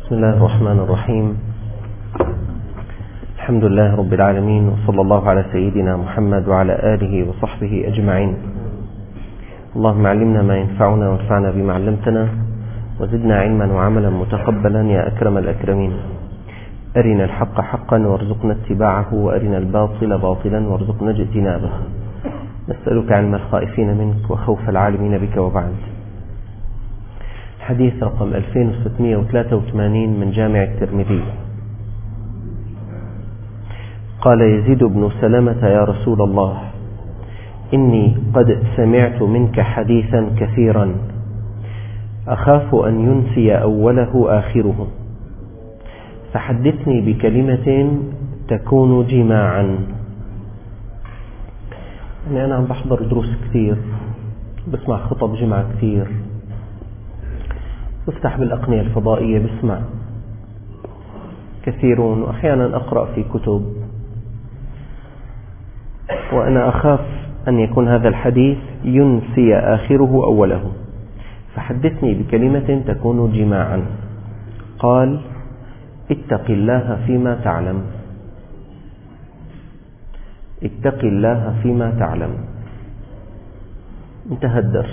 بسم الله الرحمن الرحيم. الحمد لله رب العالمين، وصلى الله على سيدنا محمد وعلى آله وصحبه أجمعين. اللهم علمنا ما ينفعنا وانفعنا بما علمتنا، وزدنا علما وعملا متقبلا يا أكرم الأكرمين. أرنا الحق حقا وارزقنا اتباعه، وأرنا الباطل باطلا وارزقنا اجتنابه. نسألك علم الخائفين منك وخوف العالمين بك، وبعد. حديث رقم 2683 من جامع الترمذي. قال يزيد بن سلمة: يا رسول الله، إني قد سمعت منك حديثا كثيرا أخاف أن ينسي أوله آخره، فحدثني بكلمة تكون جماعا. يعني أنا عم بحضر دروس كثير، بسمع خطب جمعة كثير، بفتح بالأقنية الفضائية بسمع كثيرون، وأحيانا أقرأ في كتب، وأنا أخاف أن يكون هذا الحديث ينسي آخره أوله، فحدثني بكلمة تكون جماعا. قال: اتق الله فيما تعلم. اتق الله فيما تعلم. انتهى الدرس.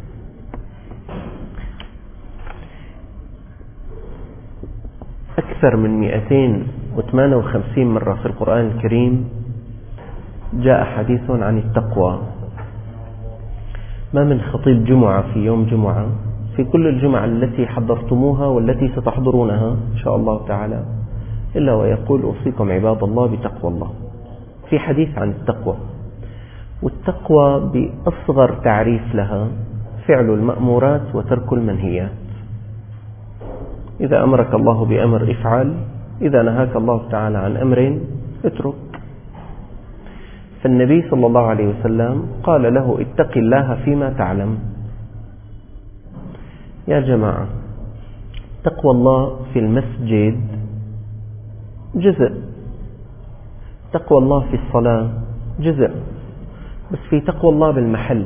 أكثر من 258 مرة في القرآن الكريم جاء حديث عن التقوى. ما من خطيب جمعة في يوم جمعة في كل الجمعة التي حضرتموها والتي ستحضرونها إن شاء الله تعالى إلا ويقول: أوصيكم عباد الله بتقوى الله. في حديث عن التقوى، والتقوى بأصغر تعريف لها فعل المأمورات وترك المنهيات. إذا أمرك الله بأمر افعل، إذا نهاك الله تعالى عن أمر اترك. فالنبي صلى الله عليه وسلم قال له: اتق الله فيما تعلم. يا جماعة، تقوى الله في المسجد جزء، تقوى الله في الصلاة جزء، بس في تقوى الله بالمحل،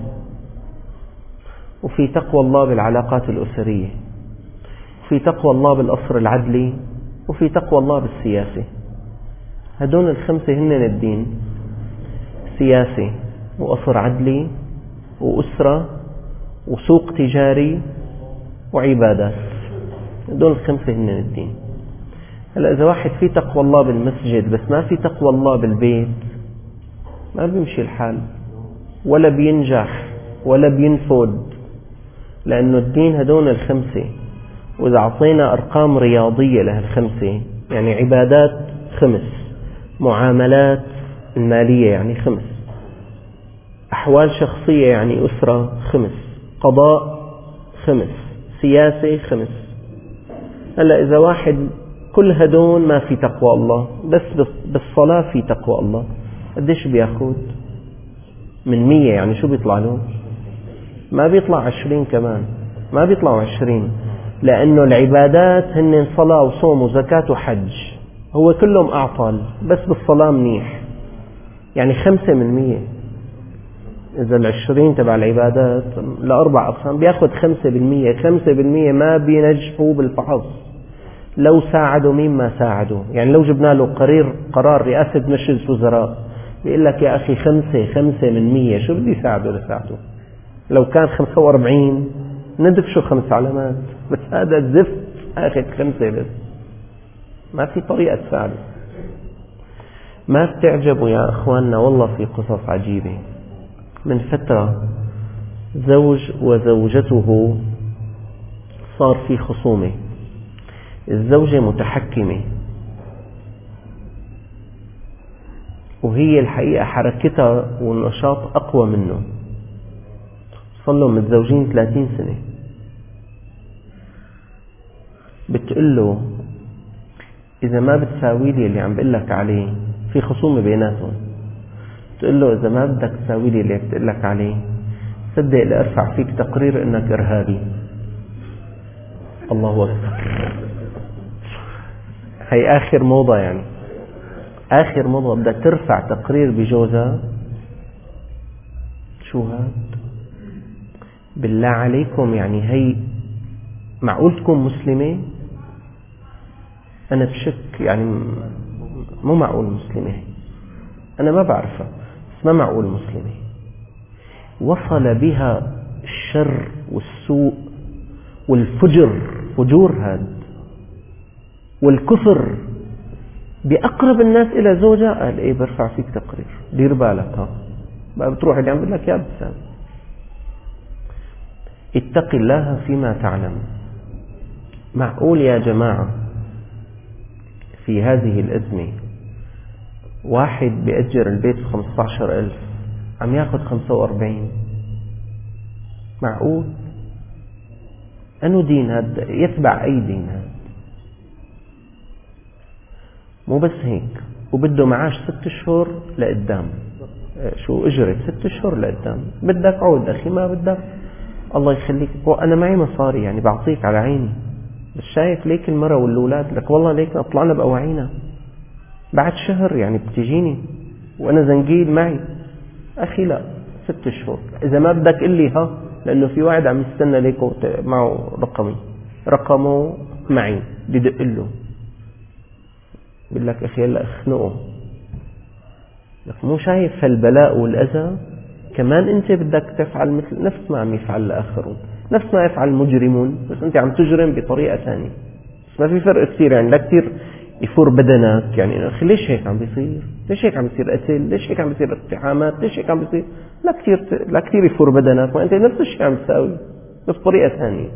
وفي تقوى الله بالعلاقات الأسرية، وفي تقوى الله بالأصر العدلي، وفي تقوى الله بالسياسة. هدول الخمسة هن الدين: سياسي، وأصر عدلي، وأسرة، وسوق تجاري، وعبادات. هدول الخمسة هن الدين. هلأ إذا واحد في تقوى الله بالمسجد بس ما في تقوى الله بالبيت، ما بيمشي الحال، ولا بينجح ولا بينفذ، لأنه الدين هدول الخمسة. وإذا أعطينا أرقام رياضية لهالخمسة، يعني عبادات 5، معاملات المالية يعني 5، أحوال شخصية يعني أسرة 5، قضاء 5، سياسة 5. هلأ إذا واحد كل هدول ما في تقوى الله، بس بالصلاة في تقوى الله، قديش بياخد؟ من 100 يعني شو بيطلع له؟ ما بيطلع 20 كمان، ما بيطلعوا 20، لأنه العبادات هن صلاة وصوم وزكاة وحج، هو كلهم أعطال، بس بالصلاة منيح، يعني 5%. إذا 20 تبع العبادات لأربع أقسام بياخد 5%. 5% ما بينجحوا بالفحص، لو ساعدوا مين ما ساعدوا. يعني لو جبنا له قرار رئاسة مجلس وزراء بيقول لك: يا أخي 5% شو بدي ساعده لساعده؟ لو كان 45 ندفشوا 5 علامات، بس هذا الزفت أخذ 5 بس، ما في طريقة تساعده. ما بتعجبوا يا أخواننا والله في قصص عجيبة. من فترة زوج وزوجته صار في خصومة، الزوجة متحكمة، وهي الحقيقة حركتها والنشاط أقوى منه. صلوا متزوجين 30 سنة. بتقول له: إذا ما بتساوي لي اللي عم بقول لك عليه، في خصومة بيناتهم، تقول له: إذا ما بدك تساوي لي اللي بقول لك عليه، صدق لأرفع فيك تقرير إنك إرهابي. الله أكبر. هي آخر موضة، يعني آخر موضة بدها ترفع تقرير بجوزها. شو هاد؟ بالله عليكم، يعني هي معقول تكون مسلمة؟ أنا بشك، يعني مو معقول مسلمة، أنا ما بعرفها بس ما معقول مسلمة. وصل بها الشر والسوء والفجر، فجور هذا والكفر بأقرب الناس إلى زوجها. قال إيه برفع فيك تقرير، دير بالك بقى بتروح اللي عم بقول لك يا بسام اتق الله فيما تعلم. معقول يا جماعة في هذه الأزمة واحد بيأجر البيت 15,000 عم ياخد 45؟ معقول؟ أنو دين هذا؟ يتبع أي دين هذا؟ مو بس هيك، وبده معاش 6 أشهر لقدام. شو أجرت 6 أشهر لقدام؟ بدك عود أخي، ما بدك الله يخليك، أنا معي مصاري يعني بعطيك على عيني، بس شايف ليك المرة والأولاد، لك والله ليك طلعنا بأواعينا بعد شهر يعني بتجيني وأنا زنقيل معي. أخي لا، 6 أشهر إذا ما بدك إلي لأنه في واحد عم يستنى ليك معه رقمه معي بدق له، بقول لك أخي هلا اخنقه. لك مو شايف هالبلاء والأذى؟ كمان أنت بدك تفعل مثل نفس ما عم يفعل الآخرون، نفس ما يفعل المجرمون، بس أنت عم تجرم بطريقة ثانية. بس ما في فرق كثير، يعني لا كثير يفور بدنك، يعني أخي ليش هيك عم بيصير؟ ليش هيك عم بيصير قتل؟ ليش هيك عم بيصير اقتحامات؟ ليش هيك عم بيصير؟ لا كثير يفور بدنك، وأنت نفس الشيء عم تساوي بس بطريقة ثانية.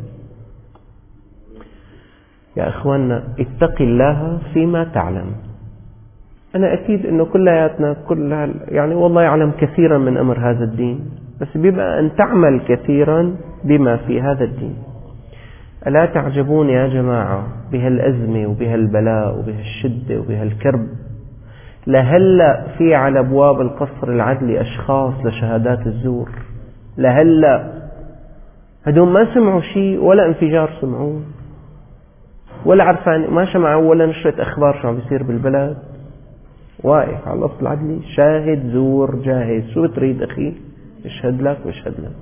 يا إخواننا اتق الله فيما تعلم. أنا أكيد أنه كلياتنا يعني والله يعلم كثيرا من أمر هذا الدين، بس بيبقى أن تعمل كثيرا بما في هذا الدين. ألا تعجبون يا جماعة بهالأزمة وبهالبلاء وبهالشدة وبهالكرب؟ لهلأ في على أبواب القصر العدلي أشخاص لشهادات الزور، لهلأ هدول ما سمعوا شيء ولا انفجار سمعوه، ولا عرفان، ما سمعوا ولا نشرة أخبار شو عم بيصير بالبلد، واقف على القصر العدلي شاهد زور جاهز. شو بتريد أخي؟ اشهد لك واشهد لك.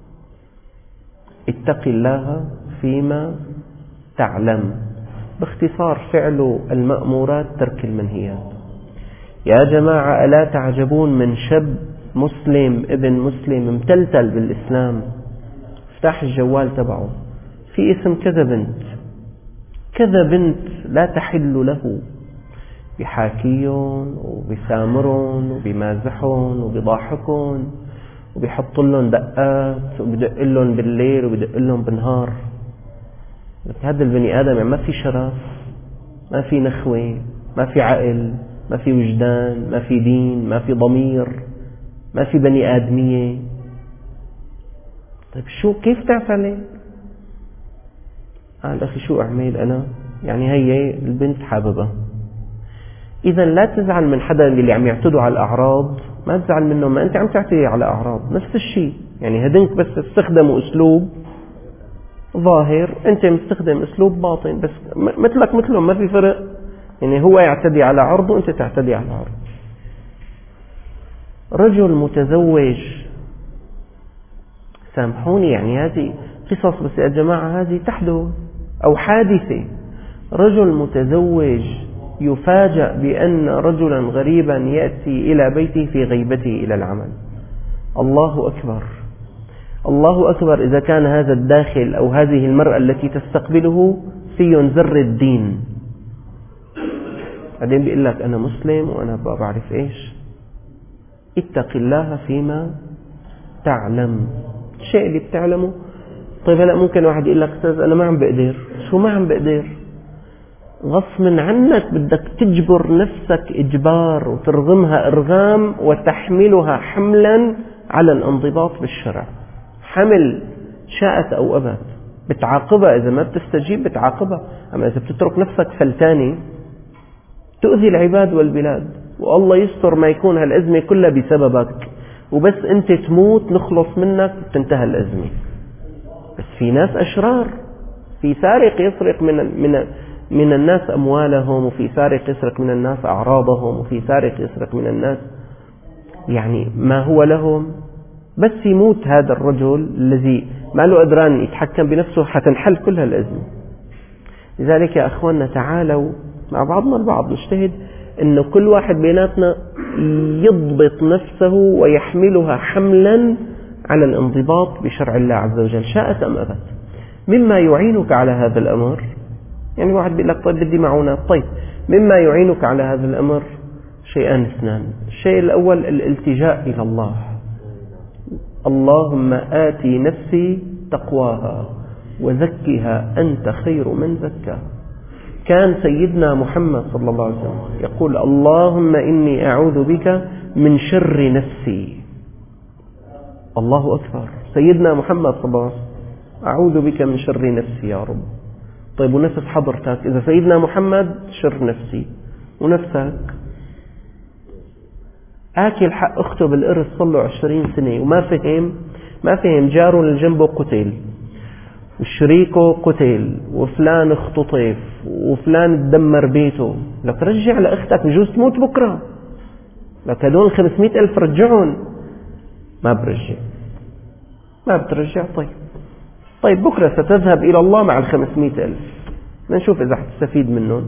اتق الله فيما تعلم، باختصار فعل المأمورات ترك المنهيات. يا جماعة ألا تعجبون من شاب مسلم ابن مسلم متلتل بالإسلام، افتح الجوال تبعه في اسم كذا بنت لا تحل له، بحاكيون وبسامرون وبمازحون وبضاحكون وبيحط لهم دقات وبدق لهم بالليل وبدق لهم بالنهار. هذا البني آدم يعني ما في شرف، ما في نخوة، ما في عقل، ما في وجدان، ما في دين، ما في ضمير، ما في بني آدمية. طيب كيف تعمل؟ قال أخي شو أعمل أنا؟ يعني هي البنت حاببة. إذا لا تزعل من حدا اللي عم يعتدوا على الأعراض، ما تزعل منهم، ما أنت عم تعتدي على أعراض. نفس الشيء يعني هدنك بس استخدموا أسلوب ظاهر، أنت مستخدم أسلوب باطن، بس مثلك مثلهم ما في فرق. يعني هو يعتدي على عرض وأنت تعتدي على عرض. رجل متزوج، سامحوني يعني هذه قصص بس يا جماعة هذه تحدث أو حادثة. رجل متزوج يفاجأ بأن رجلا غريبا يأتي إلى بيته في غيبته إلى العمل. الله أكبر، الله أكبر إذا كان هذا الداخل أو هذه المرأة التي تستقبله في زر الدين. بعدين بيقول لك أنا مسلم وأنا بعرف إيش. اتق الله فيما تعلم، الشيء اللي بتعلمه. طيب هلأ ممكن واحد يقول لك أستاذ أنا ما عم بقدر. شو ما عم بقدر؟ غصب عنك بدك تجبر نفسك إجبار وترغمها إرغام وتحملها حملا على الانضباط بالشرع. حمل شاءت أو أبت، بتعاقبها إذا ما بتستجيب بتعاقبها. أما إذا بتترك نفسك فلتاني تؤذي العباد والبلاد، والله يستر ما يكون هالأزمة كلها بسببك، وبس أنت تموت نخلص منك وتنتهى الأزمة. بس في ناس أشرار، في سارق يسرق من الناس أموالهم، وفي سارق يسرق من الناس أعراضهم، وفي سارق يسرق من الناس يعني ما هو لهم. بس يموت هذا الرجل الذي ما له قدران يتحكم بنفسه حتنحل كل هالأزمة. لذلك يا أخواننا تعالوا مع بعضنا البعض، نجتهد إنه كل واحد بيناتنا يضبط نفسه ويحملها حملا على الانضباط بشرع الله عز وجل شاءت أم أبت. مما يعينك على هذا الأمر، يعني واحد بيقول لك طيب بدي معونات، طيب مما يعينك على هذا الأمر شيئان اثنان. الشيء الأول الالتجاء إلى الله. اللهم آتي نفسي تقواها وزكها أنت خير من زكاها. كان سيدنا محمد صلى الله عليه وسلم يقول اللهم إني أعوذ بك من شر نفسي. الله أكبر، سيدنا محمد صلى الله عليه وسلم أعوذ بك من شر نفسي يا رب. طيب ونفس حضرتك، إذا سيدنا محمد شر نفسي ونفسك، آكل حق أخته بالإرث صار له 20 سنة وما فهم جاره اللي جنبه قتل وشريكه قتل وفلان اختطف وفلان تدمر بيته، لك رجع لأختك بجوز تموت بكرة، لك هدول 500,000 رجعهم. ما برجع، ما بترجع. طيب بكرة ستذهب إلى الله مع 500,000، نشوف إذا حتستفيد منهم.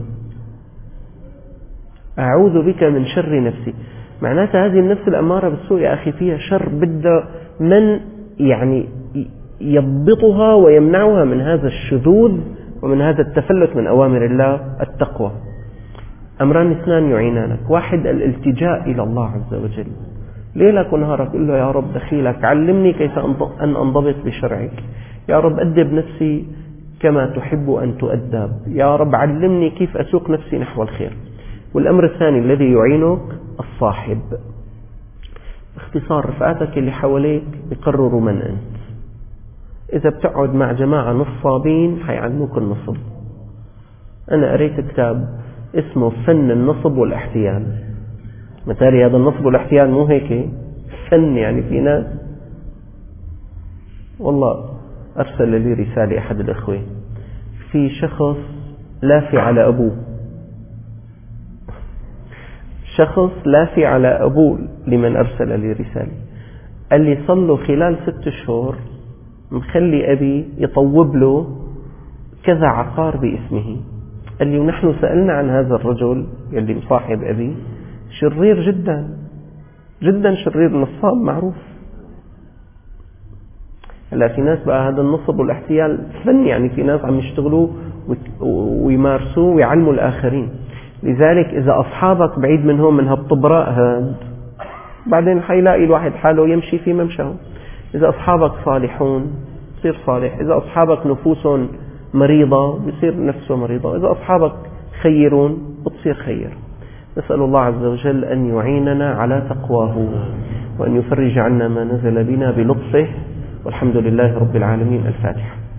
أعوذ بك من شر نفسي، معناتها هذه النفس الأمارة بالسوء يا أخي فيها شر، بدأ من يعني يضبطها ويمنعها من هذا الشذوذ ومن هذا التفلت من أوامر الله. التقوى أمران اثنان يعينانك، واحد الالتجاء إلى الله عز وجل، ليلك ونهارك قل له يا رب دخيلك علمني كيف أن أنضبط بشرعك، يا رب أدب نفسي كما تحب أن تؤدب، يا رب علمني كيف أسوق نفسي نحو الخير. والأمر الثاني الذي يعينك الصاحب، باختصار رفقاتك اللي حواليك يقرروا من أنت. إذا بتقعد مع جماعة نصابين حيعلموك النصب. أنا قريت كتاب اسمه فن النصب والاحتيال، مثالي هذا النصب والاحتيال مو هيك فن، يعني في ناس والله أرسل لي رسالة أحد الأخوة، في شخص لافي على أبوه، شخص لافي على أبوه لمن أرسل لي رسالة، قال لي صلوا خلال 6 أشهر مخلي أبي يطوب له كذا عقار باسمه. قال لي ونحن سألنا عن هذا الرجل يلي مصاحب أبي، شرير جدا جدا، شرير نصاب معروف. هلا في ناس بقى هذا النصب والاحتيال فن، يعني في ناس عم يشتغلوا ويمارسوه ويعلموا الآخرين. لذلك إذا أصحابك بعيد منهم من هالطبراء هاد، بعدين حيلاقي الواحد حاله يمشي في ممشاه. إذا أصحابك صالحون بصير صالح، إذا أصحابك نفوسهم مريضة بصير نفسه مريضة، إذا أصحابك خيرون بتصير خير. نسأل الله عز وجل أن يعيننا على تقواه وأن يفرج عنا ما نزل بنا بلطفه، والحمد لله رب العالمين. الفاتحة.